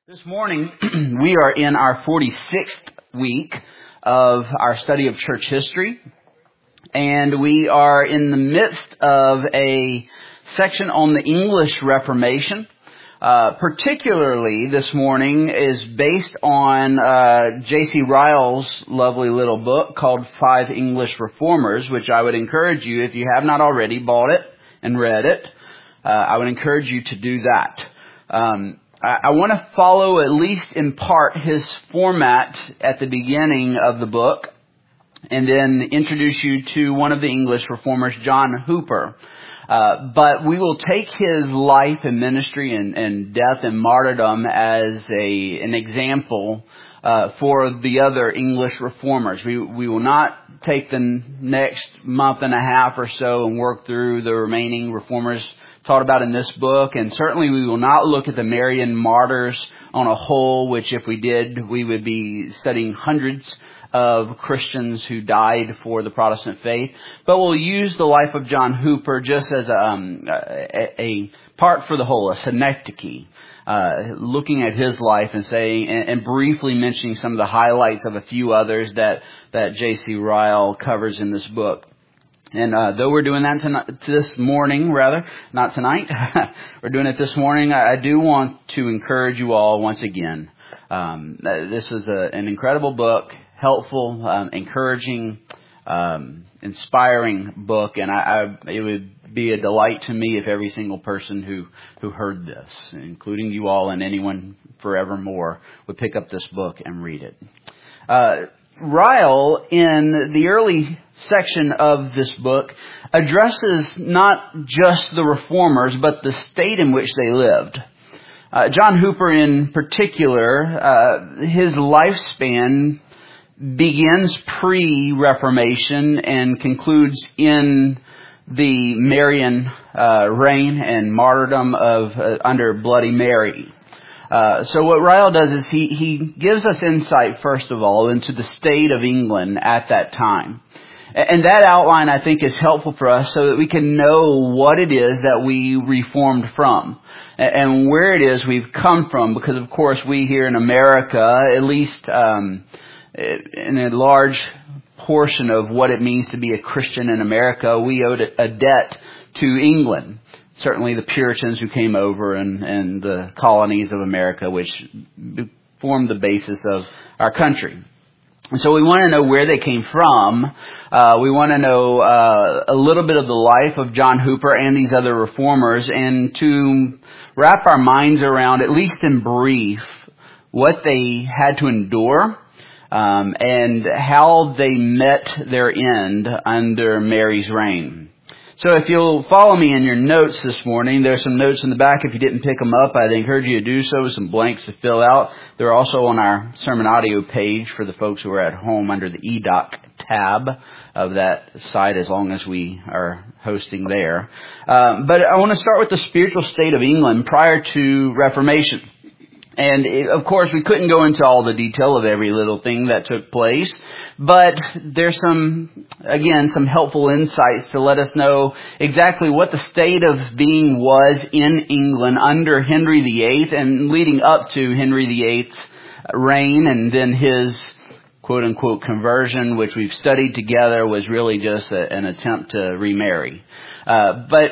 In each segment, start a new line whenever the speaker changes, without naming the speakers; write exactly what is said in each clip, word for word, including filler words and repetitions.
This morning, we are in our forty-sixth week of our study of church history, and we are in the midst of a section on the English Reformation. Uh, particularly this morning is based on uh, J C Ryle's lovely little book called Five English Reformers, which I would encourage you, if you have not already bought it and read it, uh, I would encourage you to do that. Um, I want to follow, at least in part, his format at the beginning of the book, and then introduce you to one of the English reformers, John Hooper. Uh, but we will take his life and ministry and, and death and martyrdom as a an example uh, for the other English reformers. We we will not take the next month and a half or so and work through the remaining reformers taught about in this book, and certainly we will not look at the Marian martyrs on a whole, which if we did, we would be studying hundreds of Christians who died for the Protestant faith. But we'll use the life of John Hooper just as a, um, a, a part for the whole, a synecdoche, uh, looking at his life and saying, and, and briefly mentioning some of the highlights of a few others that, that J C Ryle covers in this book. And uh, though we're doing that tonight, this morning, rather, not tonight, we're doing it this morning, I, I do want to encourage you all once again. Um, this is a, an incredible book, helpful, um, encouraging, um, inspiring book, and I, I, it would be a delight to me if every single person who, who heard this, including you all and anyone forevermore, would pick up this book and read it. Uh, Ryle, in the early section of this book, addresses not just the reformers, but the state in which they lived. Uh, John Hooper in particular, uh, his lifespan begins pre-Reformation and concludes in the Marian uh, reign and martyrdom of uh, under Bloody Mary. Uh, so what Ryle does is he, he gives us insight, first of all, into the state of England at that time. And that outline, I think, is helpful for us so that we can know what it is that we reformed from and where it is we've come from. Because, of course, we here in America, at least um, in a large portion of what it means to be a Christian in America, we owed a debt to England. Certainly the Puritans who came over and, and the colonies of America, which formed the basis of our country. And so we want to know where they came from. Uh, we want to know uh, a little bit of the life of John Hooper and these other reformers, and to wrap our minds around, at least in brief, what they had to endure um, and how they met their end under Mary's reign. So if you'll follow me in your notes this morning, there's some notes in the back. If you didn't pick them up, I'd encourage you to do so, some blanks to fill out. They're also on our sermon audio page for the folks who are at home under the E D O C tab of that site, as long as we are hosting there. Um, but I want to start with the spiritual state of England prior to Reformation. And, it, of course, we couldn't go into all the detail of every little thing that took place, but there's some, again, some helpful insights to let us know exactly what the state of being was in England under Henry the Eighth and leading up to Henry the Eighth's reign, and then his quote-unquote conversion, which we've studied together, was really just a, an attempt to remarry. Uh, but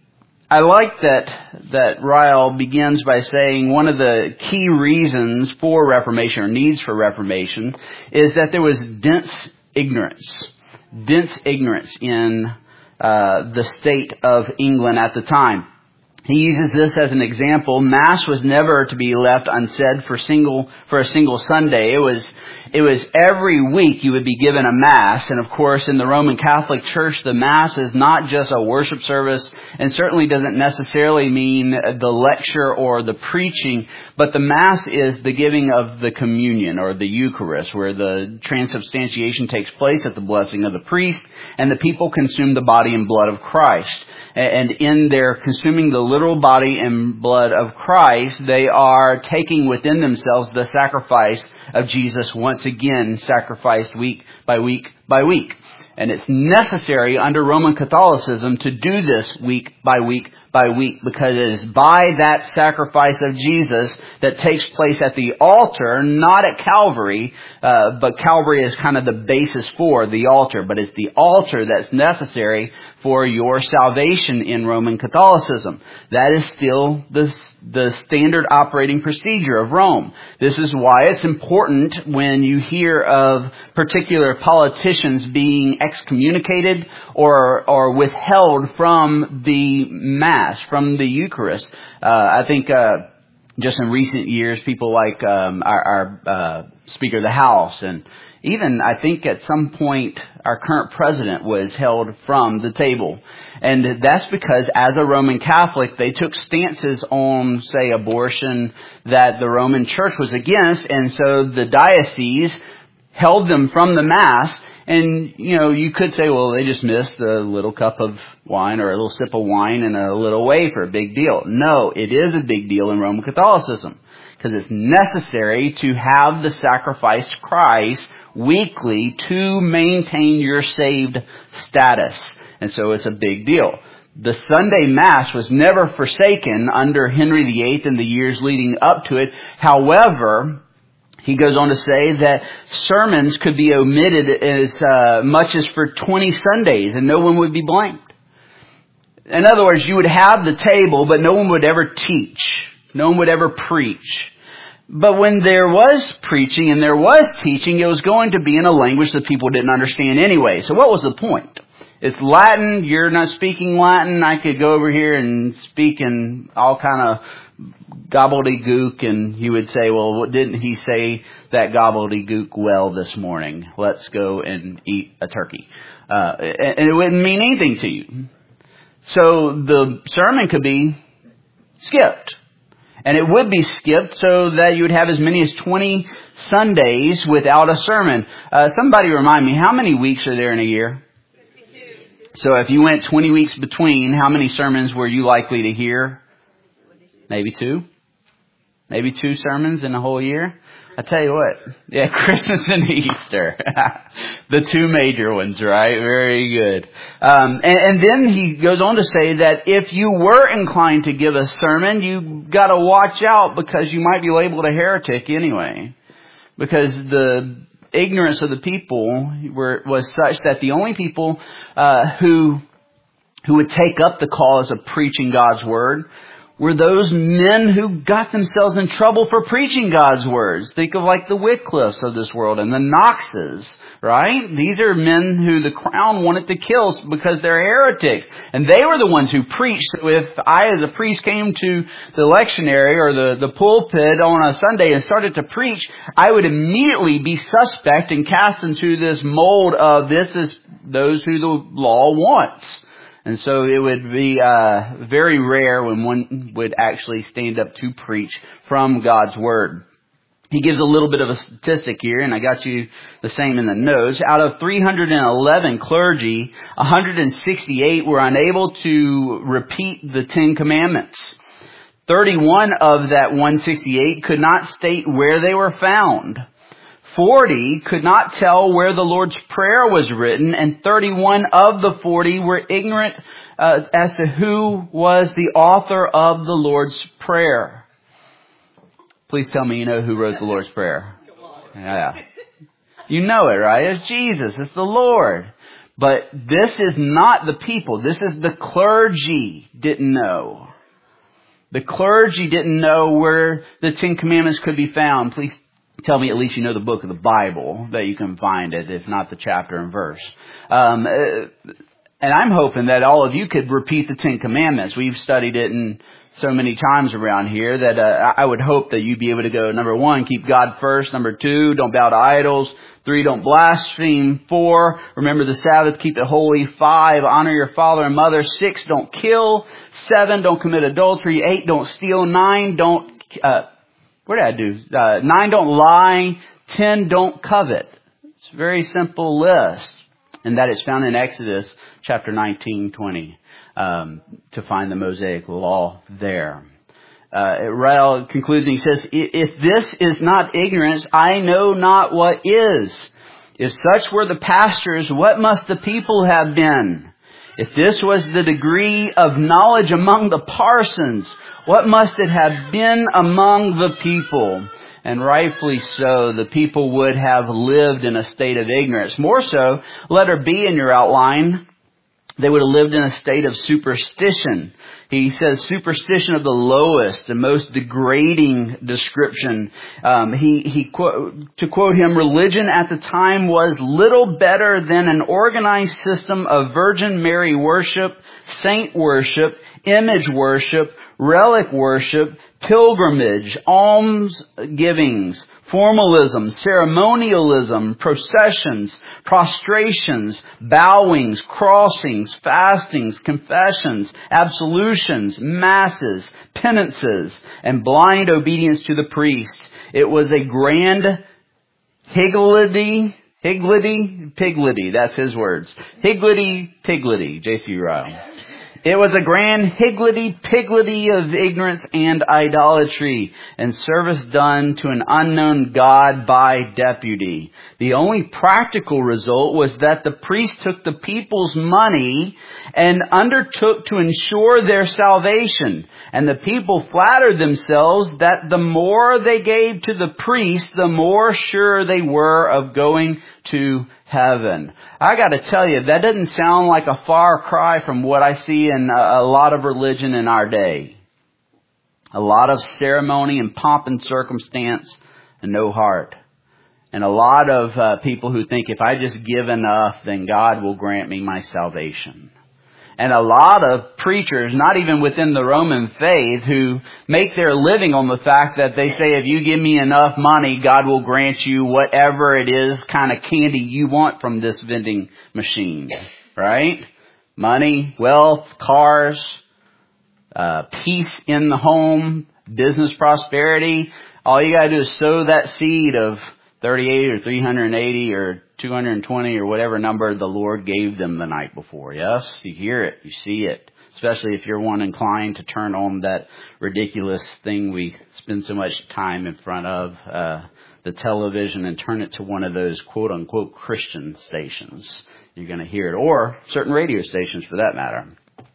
I like that that Ryle begins by saying one of the key reasons for Reformation, or needs for Reformation, is that there was dense ignorance, dense ignorance in uh, the state of England at the time. He uses this as an example. Mass was never to be left unsaid for single for a single Sunday. It was it was every week you would be given a Mass. And of course, in the Roman Catholic Church, the Mass is not just a worship service, and certainly doesn't necessarily mean the lecture or the preaching, but the Mass is the giving of the communion or the Eucharist, where the transubstantiation takes place at the blessing of the priest, and the people consume the body and blood of Christ. And in their consuming the literal body and blood of Christ, they are taking within themselves the sacrifice of Jesus, once again sacrificed week by week by week. And it's necessary under Roman Catholicism to do this week by week by week, because it is by that sacrifice of Jesus that takes place at the altar, not at Calvary, uh, but Calvary is kind of the basis for the altar, but it's the altar that's necessary for your salvation in Roman Catholicism. That is still the, the standard operating procedure of Rome. This is why it's important when you hear of particular politicians being excommunicated or, or withheld from the Mass, from the Eucharist. Uh, I think, uh, just in recent years, people like, um, our, our, uh, Speaker of the House, and even, I think at some point, our current president was held from the table. And that's because as a Roman Catholic, they took stances on, say, abortion that the Roman Church was against. And so the diocese held them from the Mass. And, you know, you could say, well, they just missed a little cup of wine or a little sip of wine and a little wafer. Big deal. No, it is a big deal in Roman Catholicism, because it's necessary to have the sacrificed Christ weekly to maintain your saved status. And so it's a big deal. The Sunday Mass was never forsaken under Henry the Eighth in the years leading up to it. However, he goes on to say that sermons could be omitted as uh, much as for twenty Sundays and no one would be blamed. In other words, you would have the table, but no one would ever teach. No one would ever preach. But when there was preaching and there was teaching, it was going to be in a language that people didn't understand anyway. So what was the point? It's Latin. You're not speaking Latin. I could go over here and speak in all kind of gobbledygook, and you would say, well, didn't he say that gobbledygook well this morning? Let's go and eat a turkey. Uh, and it wouldn't mean anything to you. So the sermon could be skipped. And it would be skipped so that you would have as many as twenty Sundays without a sermon. Uh, somebody remind me, how many weeks are there in a year? fifty-two. So if you went twenty weeks between, how many sermons were you likely to hear? Maybe two? Maybe two sermons in a whole year? I tell you what, yeah, Christmas and Easter, the two major ones, right? Very good. Um, and, and then he goes on to say that if you were inclined to give a sermon, you got to watch out, because you might be labeled a heretic anyway, because the ignorance of the people were was such that the only people uh, who who would take up the cause of preaching God's word were those men who got themselves in trouble for preaching God's words. Think of like the Wycliffes of this world and the Knoxes, right? These are men who the crown wanted to kill because they're heretics. And they were the ones who preached. So if I as a priest came to the lectionary or the, the pulpit on a Sunday and started to preach, I would immediately be suspect and cast into this mold of this is those who the law wants. And so it would be uh very rare when one would actually stand up to preach from God's Word. He gives a little bit of a statistic here, and I got you the same in the notes. Out of three hundred eleven clergy, one hundred sixty-eight were unable to repeat the Ten Commandments. thirty-one of that one hundred sixty-eight could not state where they were found. forty could not tell where the Lord's Prayer was written, and thirty-one of the forty were ignorant uh, as to who was the author of the Lord's Prayer. Please tell me you know who wrote the Lord's Prayer. Yeah. You know it, right? It's Jesus. It's the Lord. But this is not the people. This is the clergy didn't know. The clergy didn't know where the Ten Commandments could be found. Please tell me at least you know the book of the Bible that you can find it, if not the chapter and verse. Um, and I'm hoping that all of you could repeat the Ten Commandments. We've studied it in so many times around here that uh, I would hope that you'd be able to go, number one, keep God first. Number two, don't bow to idols. Three, don't blaspheme. Four, remember the Sabbath, keep it holy. Five, honor your father and mother. Six, don't kill. Seven, don't commit adultery. Eight, don't steal. Nine, don't... Uh, What did I do? Uh, nine, don't lie. Ten, don't covet. It's a very simple list. And that is found in Exodus chapter nineteen, twenty, um, to find the Mosaic law there. Uh, Ryle concludes and he says, if this is not ignorance, I know not what is. If such were the pastors, what must the people have been? If this was the degree of knowledge among the parsons, what must it have been among the people? And rightfully so, the people would have lived in a state of ignorance. More so, letter B in your outline, they would have lived in a state of superstition. He says superstition of the lowest, the most degrading description. Um, he, he quote, to quote him, religion at the time was little better than an organized system of Virgin Mary worship, saint worship, image worship, relic worship, pilgrimage, alms givings, formalism, ceremonialism, processions, prostrations, bowings, crossings, fastings, confessions, absolutions, masses, penances, and blind obedience to the priest. It was a grand higgledy, higgledy, pigledy, that's his words. Higgledy, pigledy, J C Ryle. It was a grand higgledy-piggledy of ignorance and idolatry and service done to an unknown God by deputy. The only practical result was that the priest took the people's money and undertook to ensure their salvation. And the people flattered themselves that the more they gave to the priest, the more sure they were of going to heaven. I got to tell you, that doesn't sound like a far cry from what I see in a, a lot of religion in our day. A lot of ceremony and pomp and circumstance and no heart. And a lot of uh, people who think if I just give enough, then God will grant me my salvation. And a lot of preachers, not even within the Roman faith, who make their living on the fact that they say, if you give me enough money, God will grant you whatever it is kind of candy you want from this vending machine. Right? Money, wealth, cars, uh, peace in the home, business prosperity. All you gotta do is sow that seed of thirty-eight or three hundred eighty or two hundred twenty or whatever number the Lord gave them the night before. Yes, you hear it, you see it. Especially if you're one inclined to turn on that ridiculous thing we spend so much time in front of, uh, the television, and turn it to one of those quote unquote Christian stations. You're going to hear it. Or certain radio stations for that matter.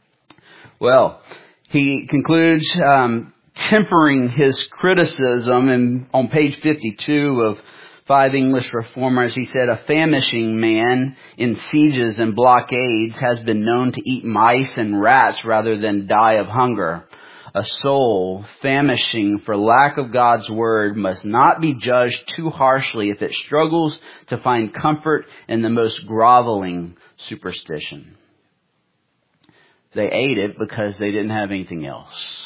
Well, he concludes, um, tempering his criticism, and on page fifty-two of Five English Reformers, he said, a famishing man in sieges and blockades has been known to eat mice and rats rather than die of hunger. A soul famishing for lack of God's word must not be judged too harshly if it struggles to find comfort in the most groveling superstition. They ate it because they didn't have anything else.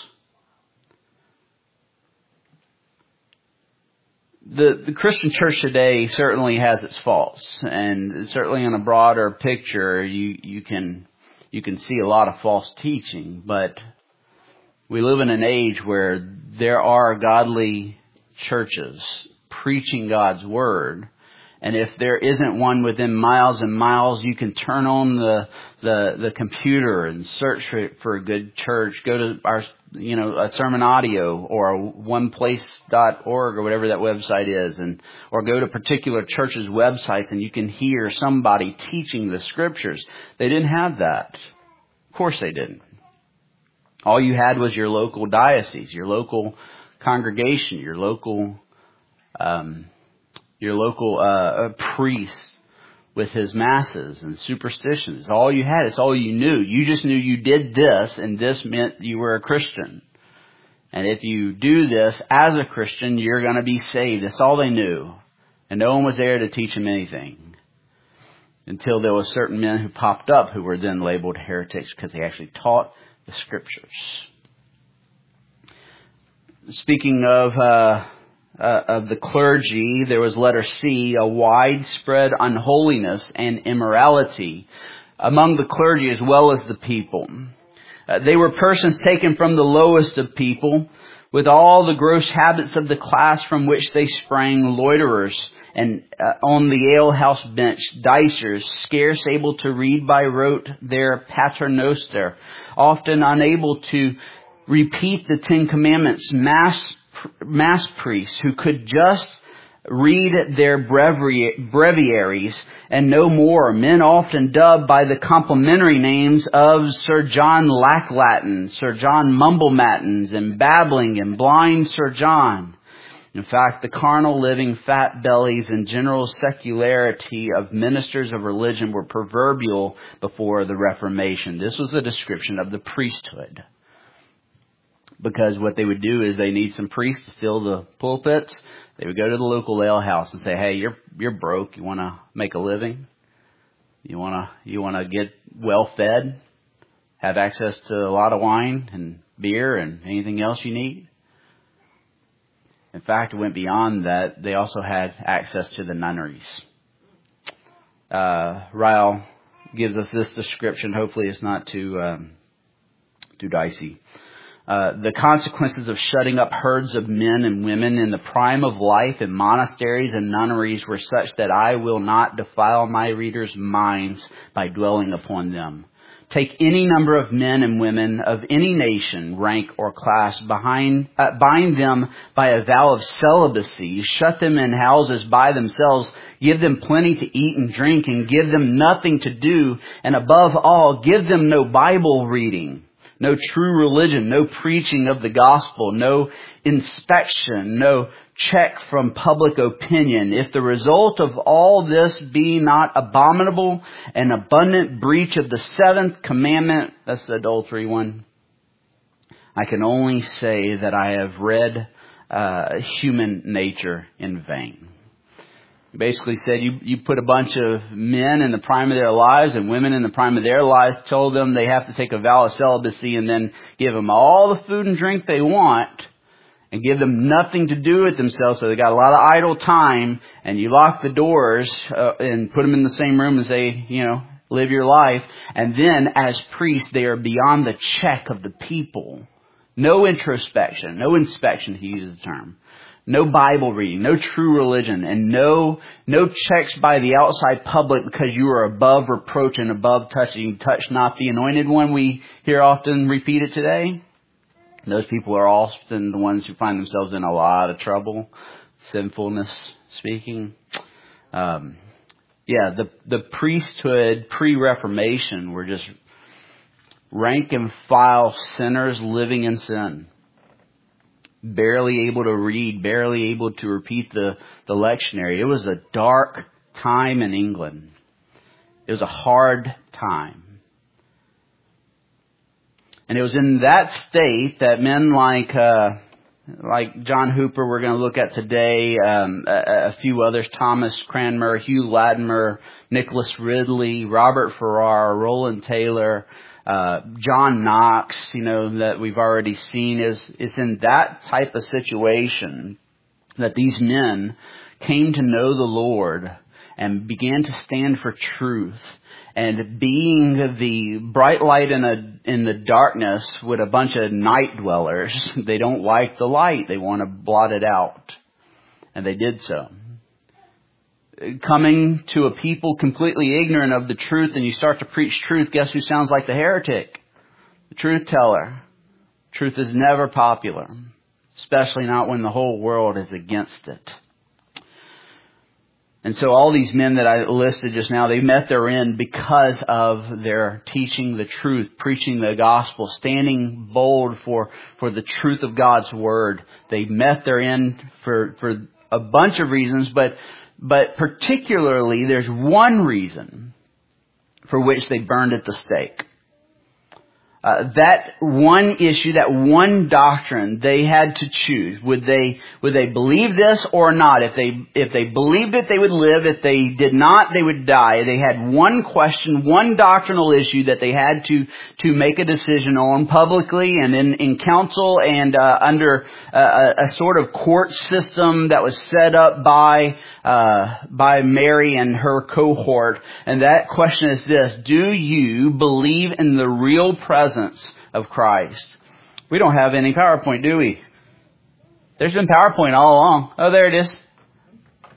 The, the Christian church today certainly has its faults, and certainly in a broader picture, you, you can, you can see a lot of false teaching, but we live in an age where there are godly churches preaching God's word. And if there isn't one within miles and miles, you can turn on the, the, the computer and search for, for a good church. Go to our, you know, a sermon audio or one place dot org or whatever that website is, and, or go to particular churches' websites and you can hear somebody teaching the scriptures. They didn't have that. Of course they didn't. All you had was your local diocese, your local congregation, your local, um, your local uh, priest with his masses and superstitions. All you had. It's all you knew. You just knew you did this, and this meant you were a Christian. And if you do this as a Christian, you're going to be saved. That's all they knew. And no one was there to teach them anything. Until there were certain men who popped up who were then labeled heretics because they actually taught the scriptures. Speaking of uh, uh, of the clergy, there was letter C, a widespread unholiness and immorality among the clergy as well as the people. Uh, they were persons taken from the lowest of people, with all the gross habits of the class from which they sprang, loiterers, and uh, on the alehouse bench, dicers, scarce able to read by rote their paternoster, often unable to repeat the Ten Commandments, mass mass priests who could just read their brevi- breviaries, and no more. Men often dubbed by the complimentary names of Sir John Lack-Latin, Sir John Mumble-Mattins, and Babbling and Blind Sir John. In fact, the carnal living, fat bellies, and general secularity of ministers of religion were proverbial before the Reformation. This was a description of the priesthood. Because what they would do is they need some priests to fill the pulpits. They would go to the local alehouse and say, "Hey, you're you're broke. You want to make a living? You want to you want to get well fed, have access to a lot of wine and beer and anything else you need?" In fact, it went beyond that. They also had access to the nunneries. Uh, Ryle gives us this description. Hopefully, it's not too um, too dicey. Uh, the consequences of shutting up herds of men and women in the prime of life in monasteries and nunneries were such that I will not defile my readers' minds by dwelling upon them. Take any number of men and women of any nation, rank, or class, behind, uh, bind them by a vow of celibacy, shut them in houses by themselves, give them plenty to eat and drink, and give them nothing to do, and above all, give them no Bible reading. No true religion, no preaching of the gospel, no inspection, no check from public opinion. If the result of all this be not abominable and abundant breach of the seventh commandment, that's the adultery one, I can only say that I have read uh, human nature in vain. He basically said you, you put a bunch of men in the prime of their lives and women in the prime of their lives, told them they have to take a vow of celibacy and then give them all the food and drink they want and give them nothing to do with themselves, so they got a lot of idle time, and you lock the doors uh, and put them in the same room and say, you know, live your life. And then as priests, they are beyond the check of the people. No introspection, no inspection, to use the term. No Bible reading, no true religion, and no no checks by the outside public because you are above reproach and above touching. Touch not the anointed one. We hear often repeated today. Those people are often the ones who find themselves in a lot of trouble, sinfulness speaking. Um, yeah, the the priesthood pre-Reformation were just rank and file sinners living in sin. Barely able to read, barely able to repeat the, the lectionary. It was a dark time in England. It was a hard time. And it was in that state that men like uh, like John Hooper, we're going to look at today, um, a, a few others, Thomas Cranmer, Hugh Latimer, Nicholas Ridley, Robert Farrar, Roland Taylor, Uh, John Knox, you know, that we've already seen, is, is in that type of situation that these men came to know the Lord and began to stand for truth. And being the bright light in a, in the darkness with a bunch of night dwellers, they don't like the light. They want to blot it out. And they did so. Coming to a people completely ignorant of the truth, and you start to preach truth, guess who sounds like the heretic? The truth teller. Truth is never popular, especially not when the whole world is against it. And so all these men that I listed just now, they met their end because of their teaching the truth, preaching the gospel, standing bold for, for the truth of God's word. They met their end for, for a bunch of reasons, but But particularly, there's one reason for which they burned at the stake. Uh, that one issue, that one doctrine, they had to choose. Would they would they believe this or not? If they if they believed it, they would live. If they did not, they would die. They had one question, one doctrinal issue that they had to to make a decision on publicly and in, in council and uh, under a, a sort of court system that was set up by uh, by Mary and her cohort. And that question is this: do you believe in the real presence of Christ? We don't have any PowerPoint, do we? There's been PowerPoint all along. Oh, there it is.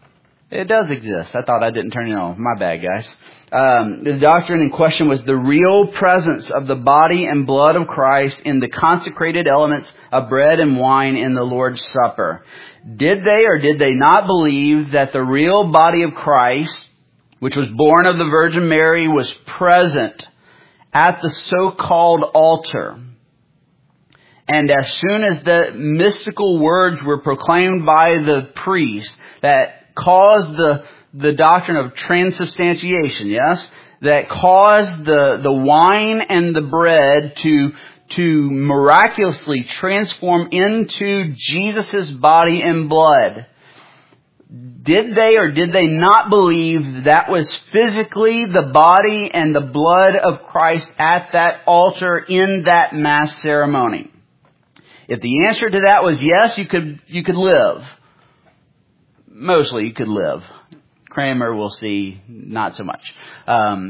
It does exist. I thought I didn't turn it on. My bad, guys. Um, the doctrine in question was the real presence of the body and blood of Christ in the consecrated elements of bread and wine in the Lord's Supper. Did they or did they not believe that the real body of Christ, which was born of the Virgin Mary, was present at the so-called altar? And as soon as the mystical words were proclaimed by the priest that caused the, the doctrine of transubstantiation, yes, that caused the, the wine and the bread to, to miraculously transform into Jesus' body and blood, did they or did they not believe that was physically the body and the blood of Christ at that altar in that Mass ceremony? If the answer to that was yes, you could, you could live. Mostly you could live. Kramer, we'll see, not so much. Um,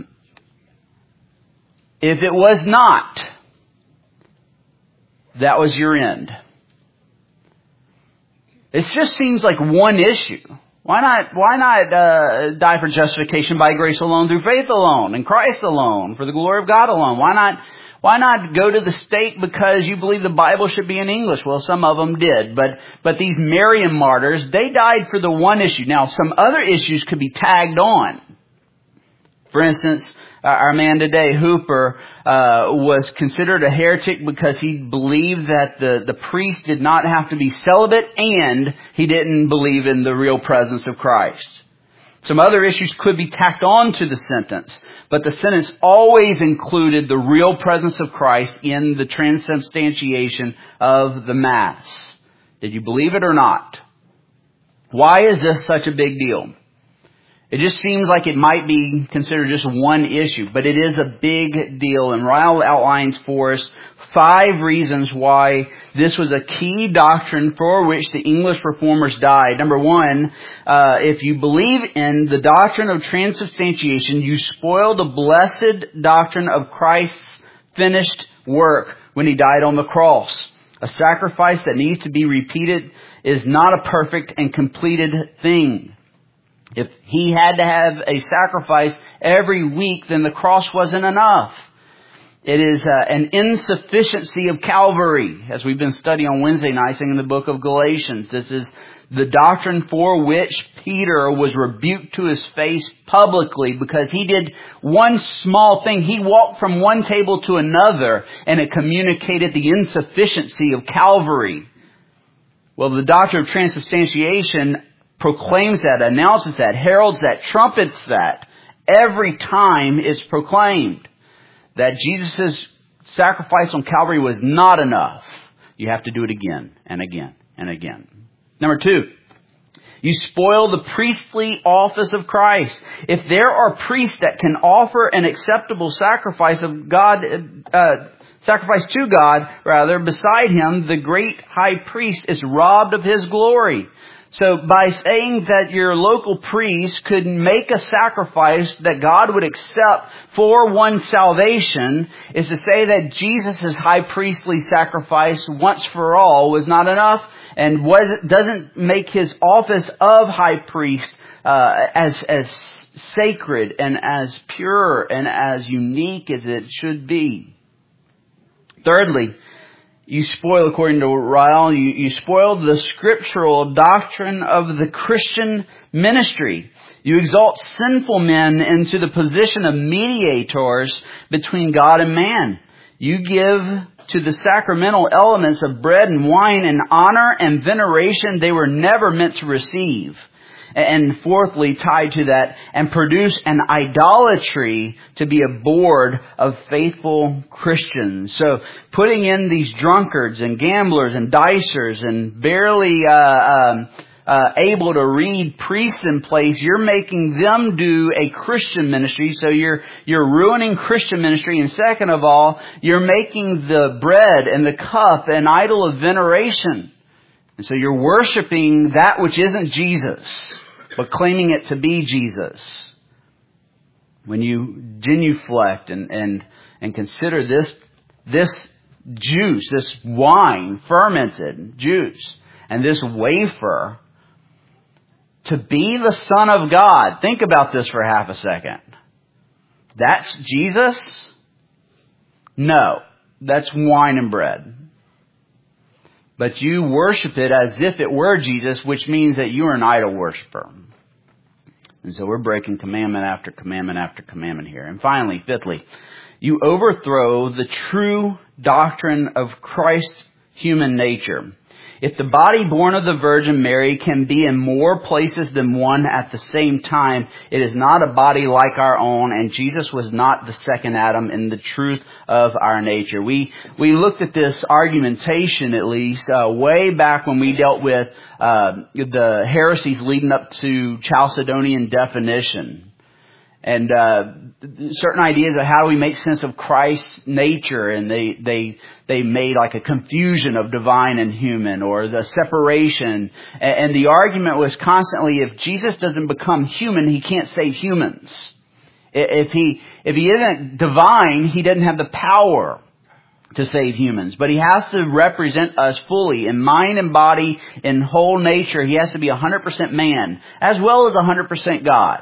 if it was not, that was your end. It just seems like one issue. Why not, why not uh, die for justification by grace alone, through faith alone, in Christ alone, for the glory of God alone? Why not Why not go to the stake because you believe the Bible should be in English? Well, some of them did. But but these Marian martyrs, they died for the one issue. Now, some other issues could be tagged on. For instance, uh, our man today, Hooper, uh, was considered a heretic because he believed that the, the priest did not have to be celibate and he didn't believe in the real presence of Christ. Some other issues could be tacked on to the sentence, but the sentence always included the real presence of Christ in the transubstantiation of the Mass. Did you believe it or not? Why is this such a big deal? It just seems like it might be considered just one issue, but it is a big deal. And Ryle outlines for us five reasons why this was a key doctrine for which the English reformers died. Number one, uh, if you believe in the doctrine of transubstantiation, you spoil the blessed doctrine of Christ's finished work when He died on the cross. A sacrifice that needs to be repeated is not a perfect and completed thing. If He had to have a sacrifice every week, then the cross wasn't enough. It is uh, an insufficiency of Calvary, as we've been studying on Wednesday nights in the book of Galatians. This is the doctrine for which Peter was rebuked to his face publicly because he did one small thing. He walked from one table to another, and it communicated the insufficiency of Calvary. Well, the doctrine of transubstantiation proclaims that, announces that, heralds that, trumpets that every time it's proclaimed. That Jesus' sacrifice on Calvary was not enough. You have to do it again and again and again. Number two, you spoil the priestly office of Christ. If there are priests that can offer an acceptable sacrifice of God, uh, sacrifice to God, rather, beside Him, the great high priest is robbed of His glory. So by saying that your local priest could make a sacrifice that God would accept for one's salvation is to say that Jesus' high priestly sacrifice once for all was not enough and was doesn't make His office of high priest uh, as as sacred and as pure and as unique as it should be. Thirdly, you spoil, according to Ryle, you, you spoil the scriptural doctrine of the Christian ministry. You exalt sinful men into the position of mediators between God and man. You give to the sacramental elements of bread and wine an honor and veneration they were never meant to receive. And fourthly, tied to that, and produce an idolatry to be a board of faithful Christians. So putting in these drunkards and gamblers and dicers and barely uh, um, uh, able to read priests in place, you're making them do a Christian ministry. So you're you're ruining Christian ministry. And second of all, you're making the bread and the cup an idol of veneration. And so you're worshiping that which isn't Jesus, but claiming it to be Jesus. When you genuflect and, and, and consider this, this juice, this wine, fermented juice, and this wafer to be the Son of God. Think about this for half a second. That's Jesus? No, that's wine and bread. But you worship it as if it were Jesus, which means that you are an idol worshiper. And so we're breaking commandment after commandment after commandment here. And finally, fifthly, you overthrow the true doctrine of Christ's human nature. If the body born of the Virgin Mary can be in more places than one at the same time, it is not a body like our own, and Jesus was not the second Adam in the truth of our nature. We we looked at this argumentation, at least, uh, way back when we dealt with uh, the heresies leading up to Chalcedonian definition. And uh certain ideas of how do we make sense of Christ's nature, and they they they made like a confusion of divine and human, or the separation. And the argument was constantly, if Jesus doesn't become human, he can't save humans. If he if he isn't divine, he doesn't have the power to save humans. But he has to represent us fully in mind and body, in whole nature. He has to be one hundred percent man as well as one hundred percent God.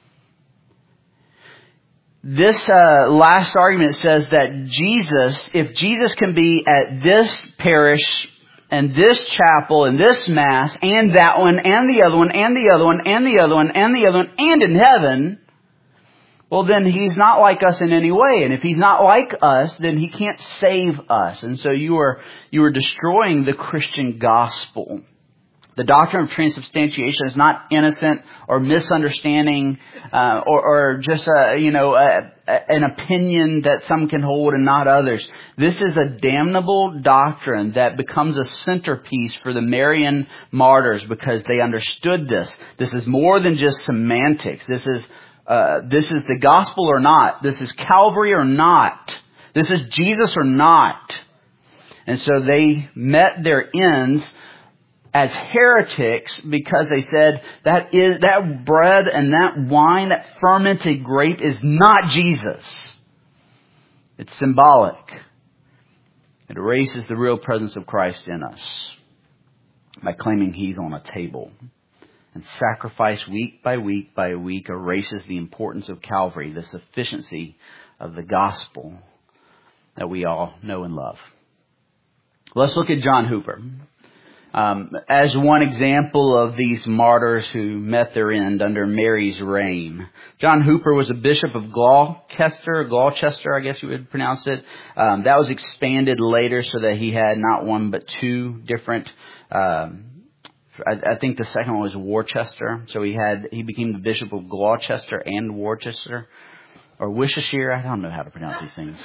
This uh, last argument says that Jesus, if Jesus can be at this parish and this chapel and this mass and that one and the other one and the other one and the other one and the other one and in heaven, well, then he's not like us in any way. And if he's not like us, then he can't save us. And so you are you are destroying the Christian gospel. The doctrine of transubstantiation is not innocent or misunderstanding uh, or, or just a, you know a, a, an opinion that some can hold and not others. This is a damnable doctrine that becomes a centerpiece for the Marian martyrs because they understood this. This is more than just semantics. This is uh, this is the gospel or not. This is Calvary or not. This is Jesus or not. And so they met their ends as heretics because they said that is that bread and that wine, that fermented grape, is not Jesus. It's symbolic. It erases the real presence of Christ in us by claiming he's on a table. And sacrifice week by week by week erases the importance of Calvary, the sufficiency of the gospel that we all know and love. Let's look at John Hooper. Um, as one example of these martyrs who met their end under Mary's reign. John Hooper was a bishop of Gloucester, Gloucester, I guess you would pronounce it. Um, that was expanded later so that he had not one but two different, um, I, I think the second one was Worcester. So he had, he became the bishop of Gloucester and Worcester, or Worcestershire. I don't know how to pronounce these things.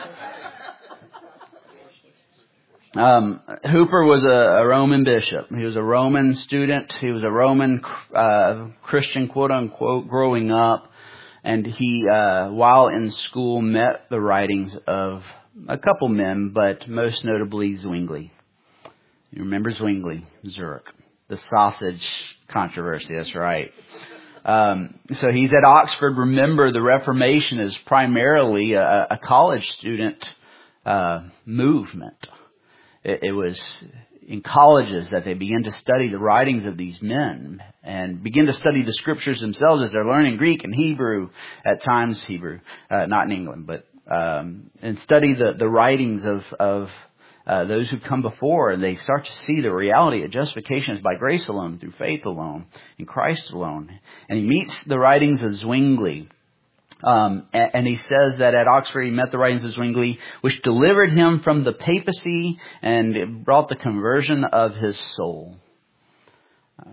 Um, Hooper was a, a Roman bishop. He was a Roman student. He was a Roman uh, Christian, quote unquote, growing up. And he, uh, while in school, met the writings of a couple men, but most notably Zwingli. You remember Zwingli, Zurich, the sausage controversy. That's right. Um, so he's at Oxford. Remember, the Reformation is primarily a, a college student uh, movement. It was in colleges that they began to study the writings of these men and begin to study the scriptures themselves as they're learning Greek and Hebrew, at times Hebrew, uh, not in England, but um, and study the, the writings of, of uh, those who come before, and they start to see the reality of justification is by grace alone, through faith alone, in Christ alone. And he meets the writings of Zwingli. Um, and, and he says that at Oxford he met the writings of Zwingli, which delivered him from the papacy and it brought the conversion of his soul. Uh,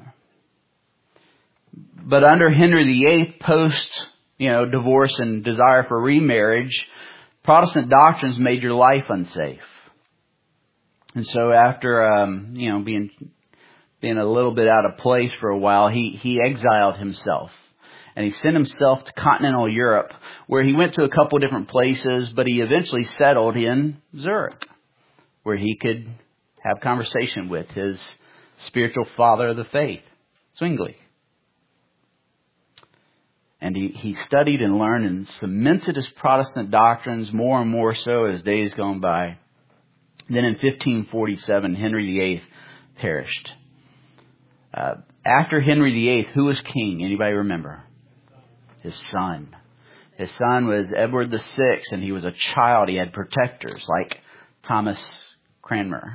but under Henry the Eighth, post, you know, divorce and desire for remarriage, Protestant doctrines made your life unsafe. And so after, um, you know, being being a little bit out of place for a while, he he exiled himself. And he sent himself to continental Europe, where he went to a couple of different places, but he eventually settled in Zurich, where he could have conversation with his spiritual father of the faith, Zwingli. And he, he studied and learned and cemented his Protestant doctrines more and more so as days gone by. Then in fifteen forty-seven, Henry the Eighth perished. Uh, after Henry the Eighth, who was king? Anybody remember? His son. His son was Edward the Sixth, and he was a child. He had protectors like Thomas Cranmer.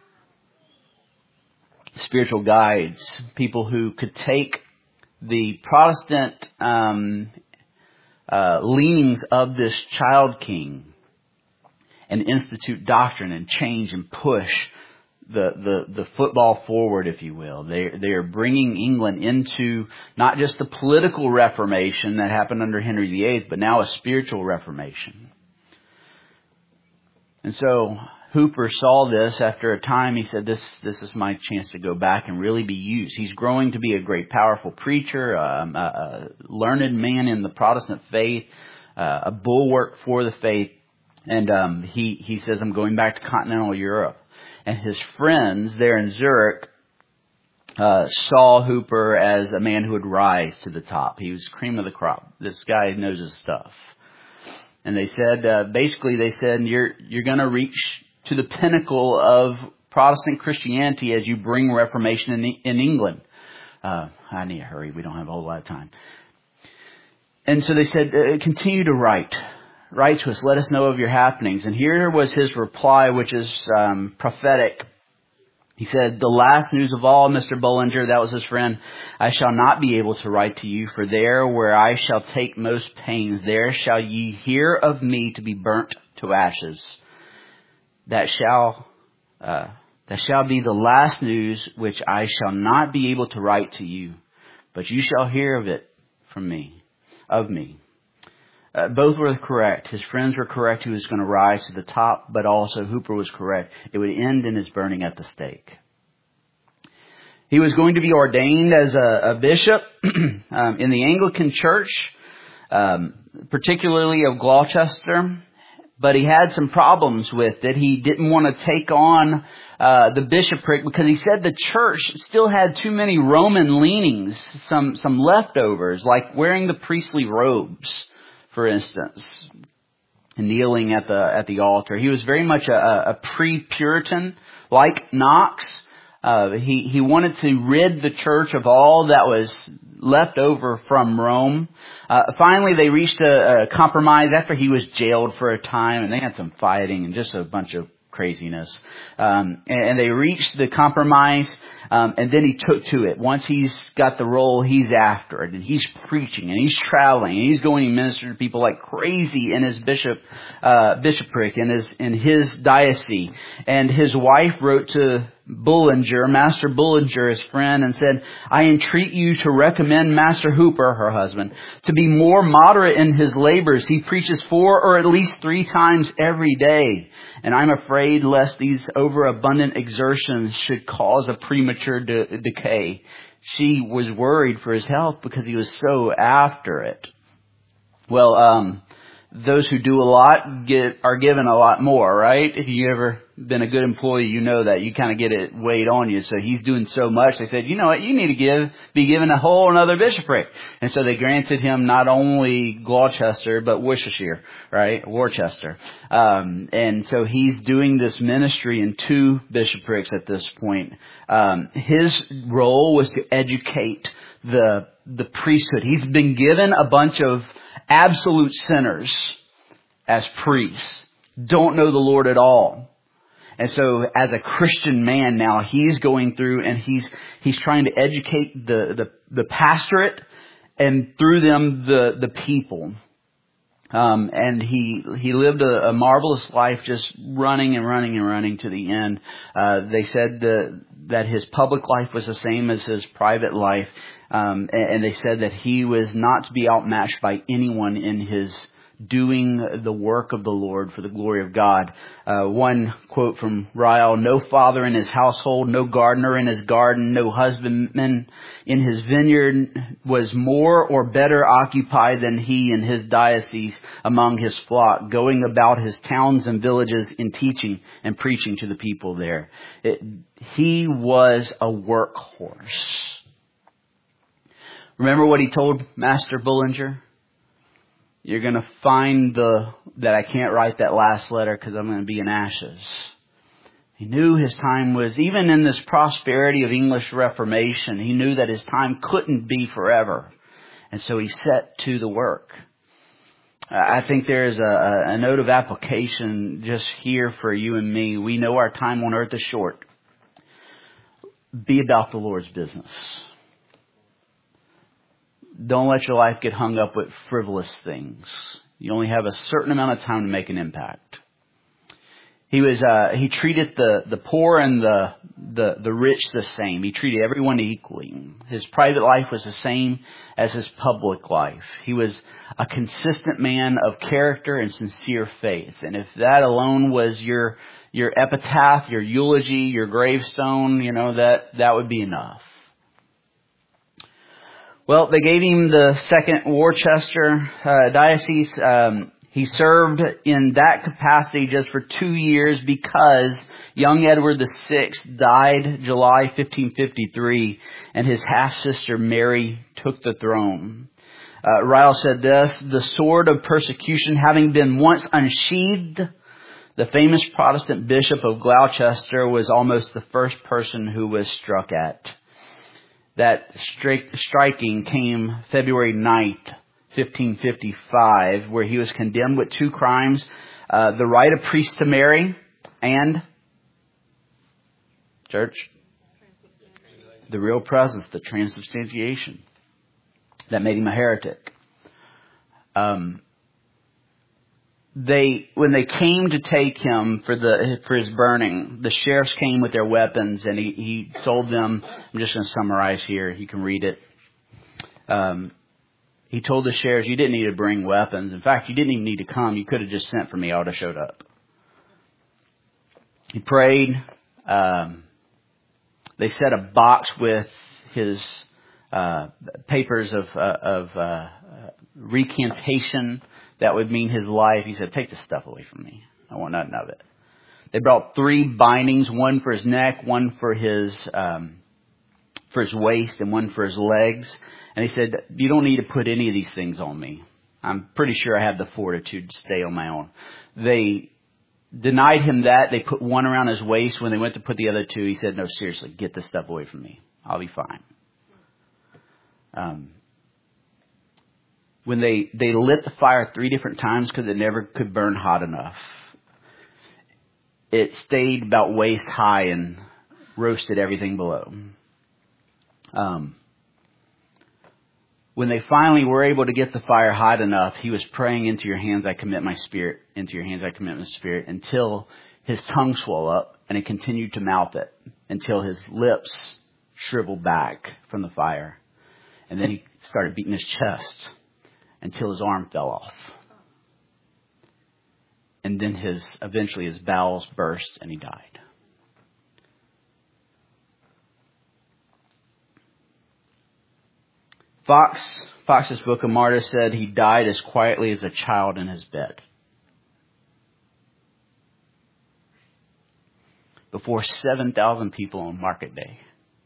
Spiritual guides, people who could take the Protestant um, uh, leanings of this child king and institute doctrine and change and push the, the, the football forward, if you will. They, they are bringing England into not just the political reformation that happened under Henry the Eighth, but now a spiritual reformation. And so Hooper saw this after a time. He said, this, this is my chance to go back and really be used. He's growing to be a great, powerful preacher, um, a, a learned man in the Protestant faith, uh, a bulwark for the faith. And um, he, he says, I'm going back to continental Europe. And his friends there in Zurich uh, saw Hooper as a man who would rise to the top. He was cream of the crop. This guy knows his stuff. And they said, uh, basically they said, you're, you're going to reach to the pinnacle of Protestant Christianity as you bring Reformation in, in England. Uh, I need to hurry. We don't have a whole lot of time. And so they said, uh, continue to write. Write to us. Let us know of your happenings. And here was his reply, which is um, prophetic. He said, the last news of all, Mister Bullinger, that was his friend, I shall not be able to write to you, for there where I shall take most pains, there shall ye hear of me to be burnt to ashes. That shall, uh, that shall be the last news which I shall not be able to write to you, but you shall hear of it from me, of me. Uh, both were correct. His friends were correct. He was going to rise to the top, but also Hooper was correct. It would end in his burning at the stake. He was going to be ordained as a, a bishop um, in the Anglican Church, um, particularly of Gloucester. But he had some problems with it. He didn't want to take on uh, the bishopric because he said the church still had too many Roman leanings, some some leftovers, like wearing the priestly robes, for instance, and kneeling at the at the altar. He was very much a, a pre-Puritan, like Knox. Uh, he he wanted to rid the church of all that was left over from Rome. Uh, finally, they reached a, a compromise after he was jailed for a time, and they had some fighting and just a bunch of craziness. Um, and, and they reached the compromise, um, and then he took to it. Once he's got the role, he's after it, and he's preaching, and he's traveling, and he's going to minister to people like crazy in his bishop uh, bishopric, in his in his diocese. And his wife wrote to Bullinger, Master Bullinger, his friend, and said, I entreat you to recommend Master Hooper, her husband, to be more moderate in his labors. He preaches four or at least three times every day, and I'm afraid lest these overabundant exertions should cause a premature de- decay. She was worried for his health because he was so after it. Well, um, those who do a lot get are given a lot more, right? If you ever been a good employee, you know that you kind of get it weighed on you. So he's doing so much. They said, you know what, you need to give, be given a whole another bishopric. And so they granted him not only Gloucester, but Worcestershire, right? Worcester. Um, and so he's doing this ministry in two bishoprics at this point. Um, his role was to educate the, the priesthood. He's been given a bunch of absolute sinners as priests. Don't know the Lord at all. And so as a Christian man now, he's going through and he's he's trying to educate the, the, the pastorate and through them the, the people. Um, and he he lived a, a marvelous life, just running and running and running to the end. Uh, they said the, that his public life was the same as his private life. Um, and, and they said that he was not to be outmatched by anyone in his doing the work of the Lord for the glory of God. Uh, one quote from Ryle, no father in his household, no gardener in his garden, no husbandman in his vineyard was more or better occupied than he in his diocese among his flock, going about his towns and villages in teaching and preaching to the people there. It, he was a workhorse. Remember what he told Master Bullinger? You're going to find the that I can't write that last letter because I'm going to be in ashes. He knew his time was, even in this prosperity of English Reformation, he knew that his time couldn't be forever. And so he set to the work. I think there is a, a note of application just here for you and me. We know our time on earth is short. Be about the Lord's business. Don't let your life get hung up with frivolous things. You only have a certain amount of time to make an impact. He was, uh, he treated the, the poor and the, the, the rich the same. He treated everyone equally. His private life was the same as his public life. He was a consistent man of character and sincere faith. And if that alone was your, your epitaph, your eulogy, your gravestone, you know, that, that would be enough. Well, they gave him the second Worcester uh, diocese. Um, He served in that capacity just for two years because young Edward the Sixth died July fifteen fifty-three, and his half-sister Mary took the throne. Uh, Ryle said this: the sword of persecution having been once unsheathed, the famous Protestant Bishop of Gloucester was almost the first person who was struck at. That stri- striking came February ninth, fifteen fifty-five, where he was condemned with two crimes, uh, the right of priests to marry and, church, the real presence, the transubstantiation. That made him a heretic. Um, they, when they came to take him for the, for his burning, the sheriffs came with their weapons, and he, he told them, I'm just going to summarize here, you can read it. Um, He told the sheriffs, you didn't need to bring weapons. In fact, you didn't even need to come. You could have just sent for me. I would have showed up. He prayed. Um, they set a box with his uh, papers of, uh, of uh, recantation. That would mean his life. He said, take this stuff away from me. I want nothing of it. They brought three bindings, one for his neck, one for his um, for his waist, and one for his legs. And he said, you don't need to put any of these things on me. I'm pretty sure I have the fortitude to stay on my own. They denied him that. They put one around his waist. When they went to put the other two, he said, no, seriously, get this stuff away from me. I'll be fine. Um, when they, they lit the fire three different times because it never could burn hot enough, it stayed about waist high and roasted everything below. Um, When they finally were able to get the fire hot enough, he was praying, into your hands I commit my spirit, into your hands I commit my spirit, until his tongue swelled up, and he continued to mouth it until his lips shriveled back from the fire. And then he started beating his chest until his arm fell off. And then his eventually his bowels burst and he died. Fox, Fox's Book of Martyrs said he died as quietly as a child in his bed. Before seven thousand people on market day.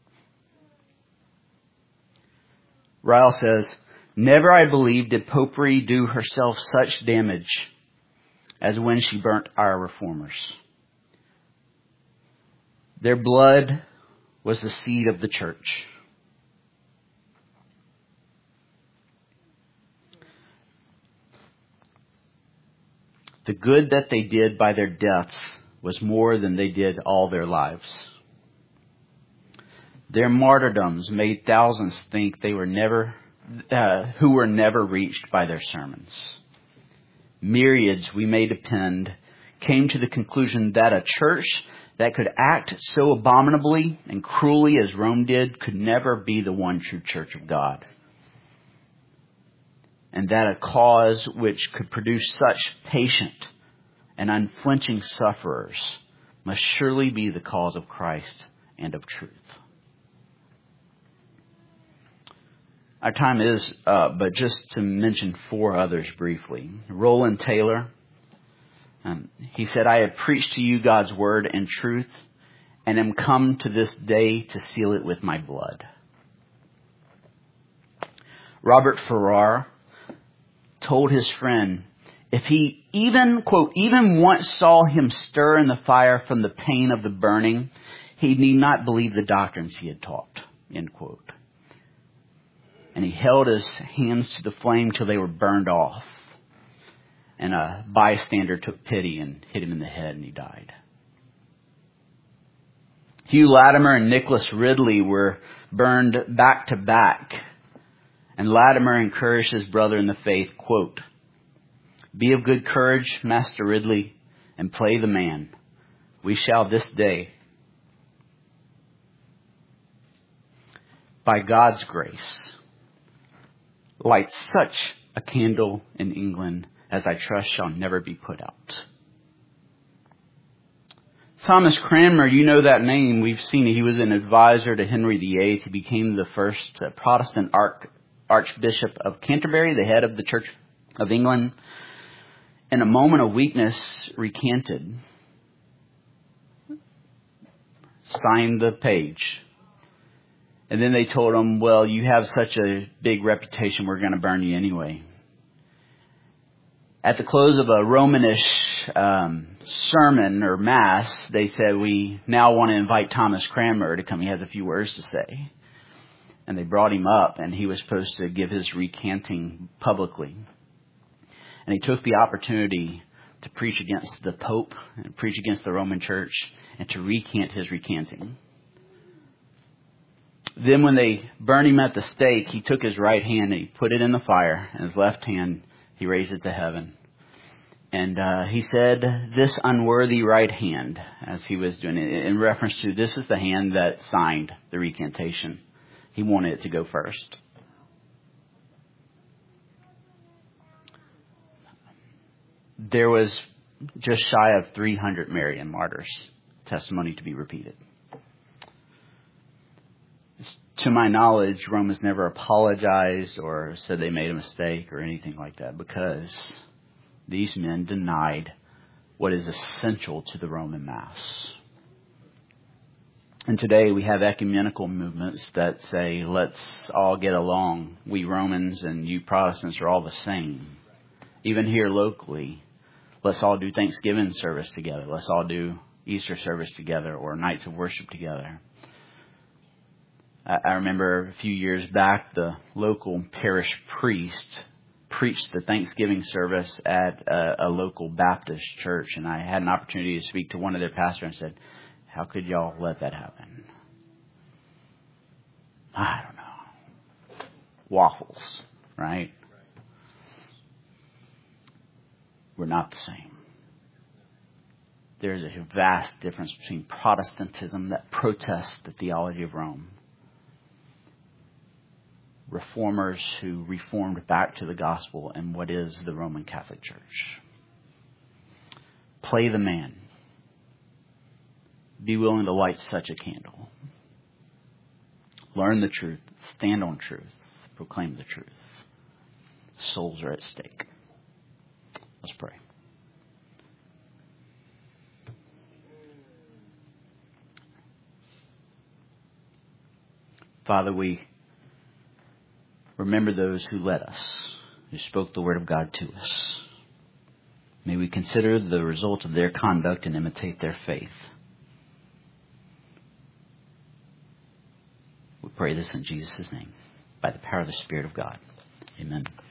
Ryle says, never, I believe, did Popery do herself such damage as when she burnt our reformers. Their blood was the seed of the church. The good that they did by their deaths was more than they did all their lives. Their martyrdoms made thousands think they were never, uh, who were never reached by their sermons. Myriads, we may depend, came to the conclusion that a church that could act so abominably and cruelly as Rome did could never be the one true church of God. And that a cause which could produce such patient and unflinching sufferers must surely be the cause of Christ and of truth. Our time is, uh, but just to mention four others briefly. Roland Taylor, um, he said, I have preached to you God's word and truth, and am come to this day to seal it with my blood. Robert Farrar told his friend, If he even, quote, even once saw him stir in the fire from the pain of the burning, he need not believe the doctrines he had taught, end quote. And he held his hands to the flame till they were burned off. And a bystander took pity and hit him in the head, and he died. Hugh Latimer and Nicholas Ridley were burned back to back. And Latimer encouraged his brother in the faith, quote, "Be of good courage, Master Ridley, and play the man. We shall this day, by God's grace, light such a candle in England as I trust shall never be put out." Thomas Cranmer, you know that name. We've seen it. He was an advisor to Henry the Eighth. He became the first Protestant arch- Archbishop of Canterbury, the head of the Church of England. In a moment of weakness, recanted, signed the page. And then they told him, well, you have such a big reputation, we're going to burn you anyway. At the close of a Romanish um, sermon or mass, they said, we now want to invite Thomas Cranmer to come. He has a few words to say. And they brought him up, and he was supposed to give his recanting publicly. And he took the opportunity to preach against the Pope and preach against the Roman Church and to recant his recanting. Then when they burned him at the stake, he took his right hand and he put it in the fire, and his left hand he raised it to heaven. And uh, he said, "This unworthy right hand," as he was doing it, in reference to this is the hand that signed the recantation. He wanted it to go first. There was just shy of three hundred Marian martyrs, testimony to be repeated. To my knowledge, Rome has never apologized or said they made a mistake or anything like that, because these men denied what is essential to the Roman Mass. And today we have ecumenical movements that say, let's all get along. We Romans and you Protestants are all the same. Even here locally, let's all do Thanksgiving service together. Let's all do Easter service together or nights of worship together. I remember a few years back, the local parish priest preached the Thanksgiving service at a, a local Baptist church. And I had an opportunity to speak to one of their pastors and said, how could y'all let that happen? I don't know. Waffles, right? We're not the same. There's a vast difference between Protestantism that protests the theology of Rome, reformers who reformed back to the gospel, and what is the Roman Catholic Church. Play the man. Be willing to light such a candle. Learn the truth. Stand on truth. Proclaim the truth. Souls are at stake. Let's pray. Father, we remember those who led us, who spoke the word of God to us. May we consider the result of their conduct and imitate their faith. We pray this in Jesus' name, by the power of the Spirit of God. Amen.